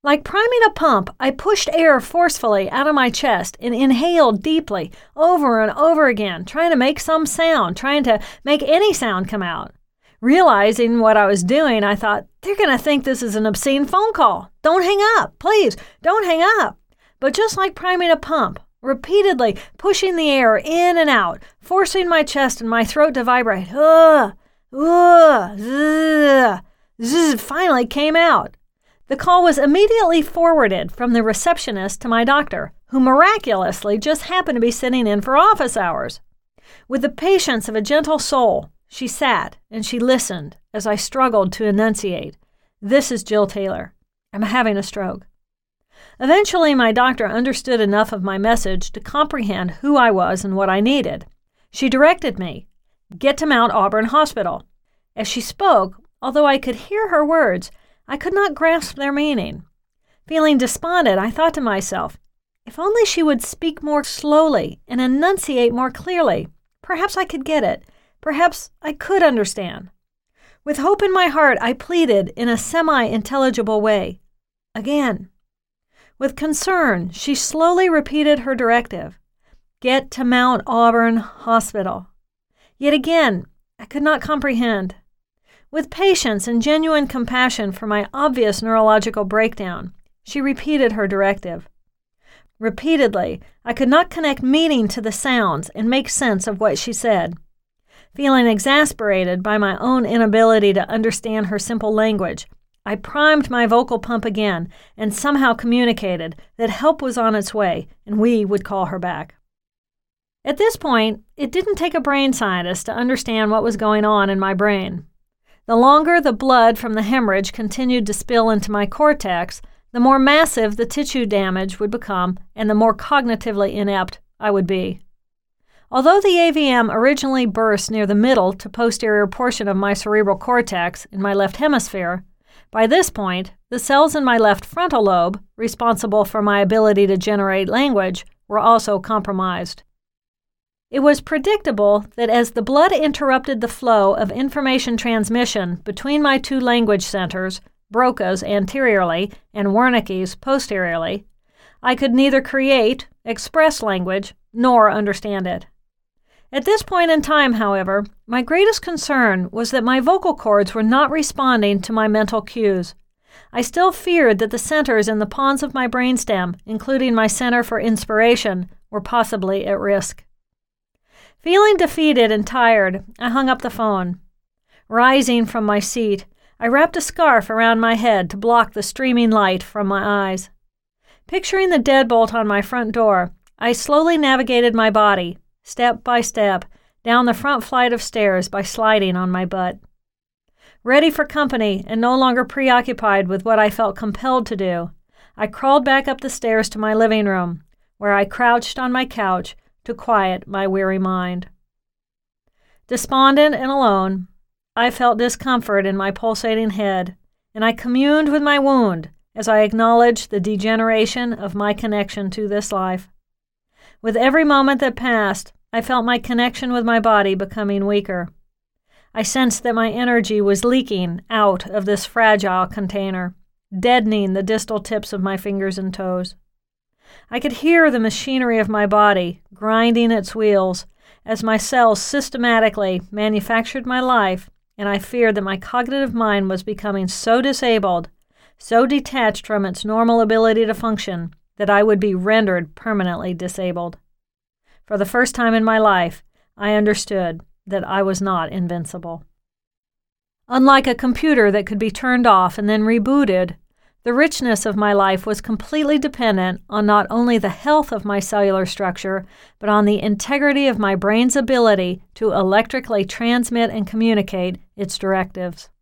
Like priming a pump, I pushed air forcefully out of my chest and inhaled deeply over and over again, trying to make some sound, trying to make any sound come out. Realizing what I was doing, I thought, they're going to think this is an obscene phone call. Don't hang up. Please, don't hang up. But just like priming a pump, repeatedly pushing the air in and out, forcing my chest and my throat to vibrate. Zzz, finally came out. The call was immediately forwarded from the receptionist to my doctor, who miraculously just happened to be sitting in for office hours. With the patience of a gentle soul, she sat and she listened as I struggled to enunciate. This is Jill Taylor. I'm having a stroke. Eventually, my doctor understood enough of my message to comprehend who I was and what I needed. She directed me, get to Mount Auburn Hospital. As she spoke, although I could hear her words, I could not grasp their meaning. Feeling despondent, I thought to myself, if only she would speak more slowly and enunciate more clearly, perhaps I could get it. Perhaps I could understand. With hope in my heart, I pleaded in a semi-intelligible way. Again. With concern, she slowly repeated her directive. Get to Mount Auburn Hospital. Yet again, I could not comprehend. With patience and genuine compassion for my obvious neurological breakdown, she repeated her directive. Repeatedly, I could not connect meaning to the sounds and make sense of what she said. Feeling exasperated by my own inability to understand her simple language, I primed my vocal pump again and somehow communicated that help was on its way and we would call her back. At this point, it didn't take a brain scientist to understand what was going on in my brain. The longer the blood from the hemorrhage continued to spill into my cortex, the more massive the tissue damage would become and the more cognitively inept I would be. Although the AVM originally burst near the middle to posterior portion of my cerebral cortex in my left hemisphere, by this point, the cells in my left frontal lobe, responsible for my ability to generate language, were also compromised. It was predictable that as the blood interrupted the flow of information transmission between my two language centers, Broca's anteriorly and Wernicke's posteriorly, I could neither create, express language, nor understand it. At this point in time, however, my greatest concern was that my vocal cords were not responding to my mental cues. I still feared that the centers in the pons of my brainstem, including my center for inspiration, were possibly at risk. Feeling defeated and tired, I hung up the phone. Rising from my seat, I wrapped a scarf around my head to block the streaming light from my eyes. Picturing the deadbolt on my front door, I slowly navigated my body, step by step, down the front flight of stairs by sliding on my butt. Ready for company and no longer preoccupied with what I felt compelled to do, I crawled back up the stairs to my living room, where I crouched on my couch to quiet my weary mind. Despondent and alone, I felt discomfort in my pulsating head, and I communed with my wound as I acknowledged the degeneration of my connection to this life. With every moment that passed, I felt my connection with my body becoming weaker. I sensed that my energy was leaking out of this fragile container, deadening the distal tips of my fingers and toes. I could hear the machinery of my body grinding its wheels as my cells systematically manufactured my life, and I feared that my cognitive mind was becoming so disabled, so detached from its normal ability to function, that I would be rendered permanently disabled. For the first time in my life, I understood that I was not invincible. Unlike a computer that could be turned off and then rebooted, the richness of my life was completely dependent on not only the health of my cellular structure, but on the integrity of my brain's ability to electrically transmit and communicate its directives.